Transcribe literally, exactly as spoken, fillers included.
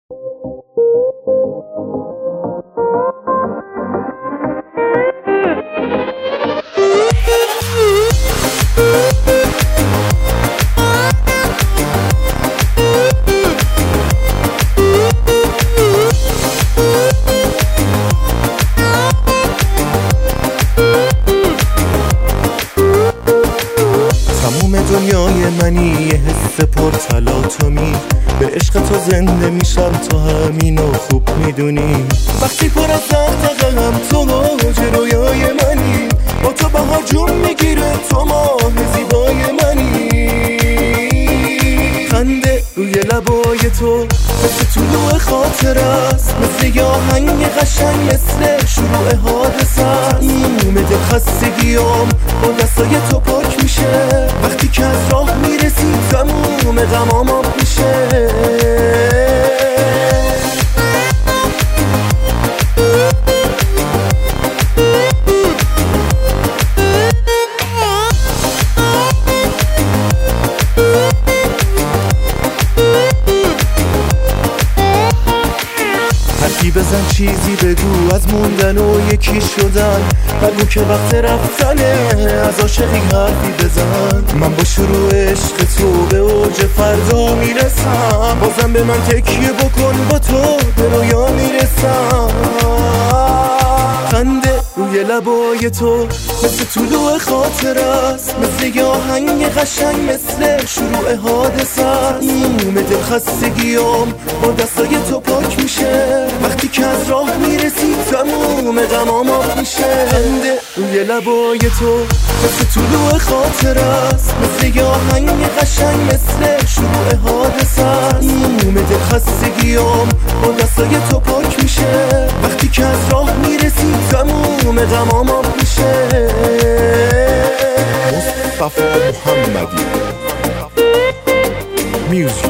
دنیای منی یه حس پر تلاطمی، به عشق تو زنده میشم، تو همینو خوب میدونی. وقتی پر از دغدغه‌ام تو اوج رویای منی، با تو بهار جون میگیره، تو ماه زیبای منی. خنده روی لبای تو مثل طلوع خاطر است، مثل یه آهنگ قشنگ، مثل شروع حادثه است. موم دل خستگیام با دستای تو پاک میشه، وقتی که از راه میرسی تموم غمام آب میشه. حرفی بزن، چیزی بگو از موندن و یکی شدن، بگو که وقت رفتنه، از عاشقی حرفی بزن. من با شروع عشق تو به اوج فردا میرسم، بازم به من تکیه بکن، با تو به رویا میرسم. خنده روی لبای تو مثل طلوع خاطر است، مثل یه آهنگ قشنگ، مثل شروع حادثه است. موم دل خستگیام با دستای تو پاک میشه، وقتی که از راه میرسی تموم غمام آب میشه. خنده روی لبای تو مثل طلوع خاطر است، مثل یه آهنگ قشنگ، مثل شروع حادثه است. موم دل خستگیام با دستای تو پاک میشه، وقتی که از راه میرسی تموم غمام آب میشه. مصطفی محمدی میوزیک